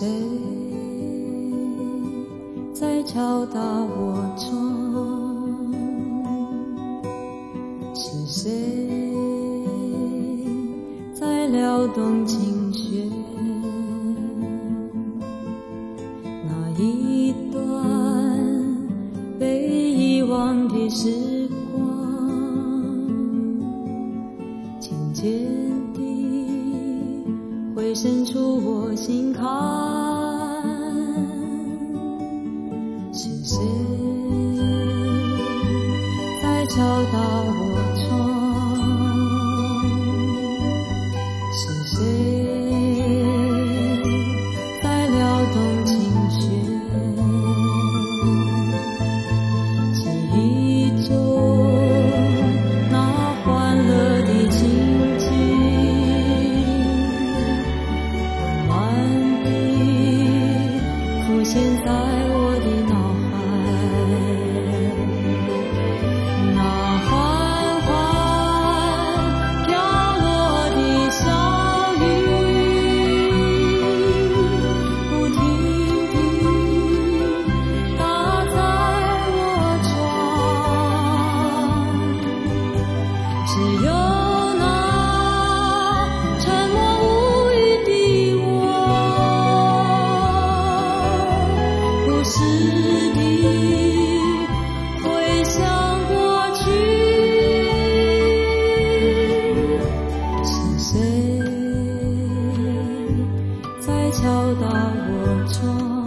谁在敲打我窗？是谁在撩动琴弦？那一段被遗忘的时光，渐渐地会渗出我心坎。是谁在敲打我窗？是谁在撩动琴弦？记忆中那欢乐的情景，慢慢地浮现在我的脑海。那缓缓飘落的小雨，不停地打在我窗，只有那沉默无语的我，不时地回想过去。是谁在敲打我窗？